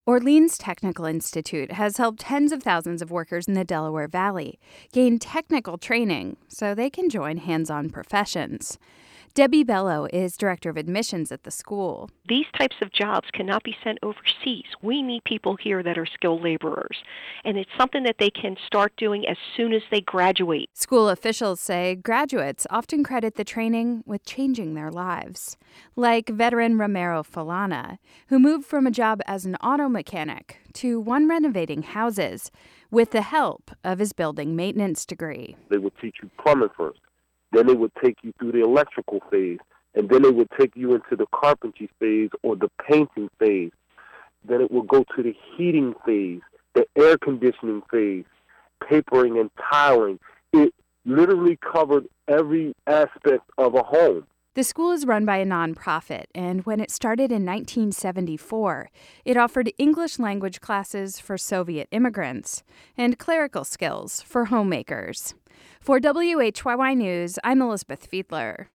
Orleans Technical Institute has helped tens of thousands of workers in the Delaware Valley gain technical training so they can join hands-on professions. Debbie Bello is director of admissions at the school. These types of jobs cannot be sent overseas. We need people here that are skilled laborers, and it's something that they can start doing as soon as they graduate. School officials say graduates often credit the training with changing their lives, like veteran Romero Falana, who moved from a job as an auto mechanic to one renovating houses with the help of his building maintenance degree. They would teach you plumbing first. Then they would take you through the electrical phase, and then they would take you into the carpentry phase or the painting phase. Then it would go to the heating phase, the air conditioning phase, papering and tiling. It literally covered every aspect of a home. The school is run by a nonprofit, and when it started in 1974, it offered English language classes for Soviet immigrants and clerical skills for homemakers. For WHYY News, I'm Elizabeth Fiedler.